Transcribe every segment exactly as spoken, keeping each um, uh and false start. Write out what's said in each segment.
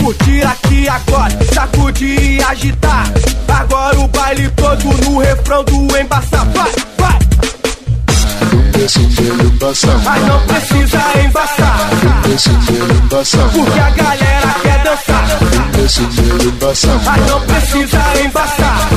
curtir aqui agora, sacudir e agitar. Agora o baile todo no refrão do embaçar. Vai, vai! Mas não precisa embaçar, porque a galera quer dançar. Mas não precisa embaçar,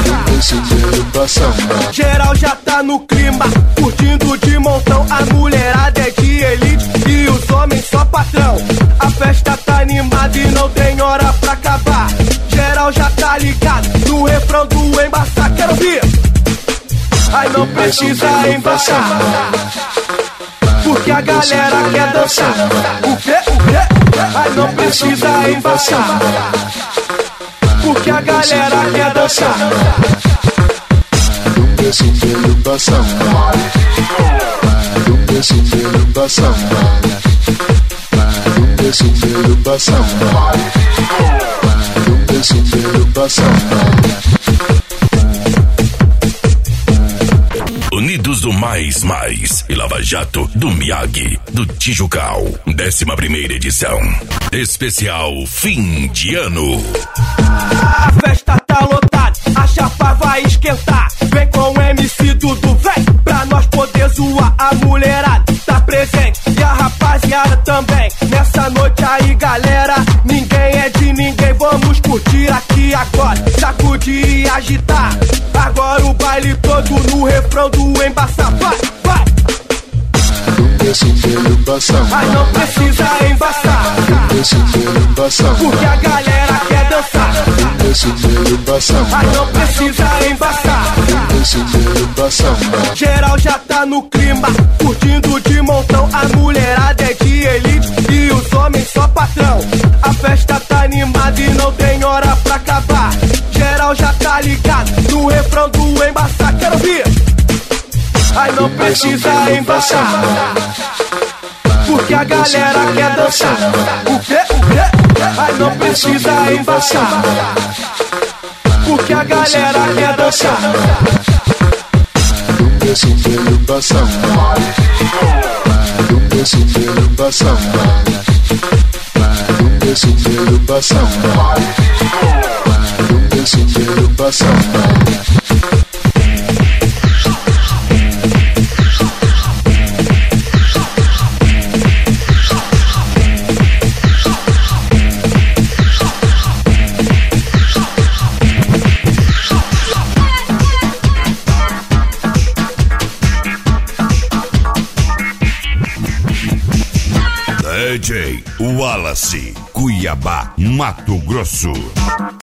geral já tá no clima, curtindo de montão. A mulherada é de elite e os homens só patrão. A festa tá animada e não tem hora pra acabar. Geral já tá ligado no refrão do embaçar. Quero ouvir! Aí não precisa embaçar, porque a galera quer dançar. O quê? O quê? Aí não precisa embaçar, porque a galera quer dançar. Unidos do Mais Mais e Lava Jato do Miyagi do Tijucal. Décima primeira edição. Especial fim de ano. A festa tá lotada, a chapa vai esquentar. Vem com o M C Dudu, vem pra nós poder zoar. A mulherada tá presente e a rapaziada também. Nessa noite aí, galera, ninguém é de ninguém. Vamos curtir aqui agora, sacudir e agitar. Agora o baile todo no refrão do embaçar. Vai, vai! Mas não precisa embaçar, porque a galera quer dançar. Mas não precisa embaçar, geral já tá no clima, curtindo de montão. A mulherada é de elite e os homens só patrão. A festa tá animada e não tem hora pra acabar. Geral já tá ligado no refrão do embaçar. Quero ouvir! Aí não precisa embaçar, porque a galera quer dançar. O quê? O quê? Aí não precisa embaçar, porque a galera quer dançar. D J Wallace, Cuiabá, Mato Grosso.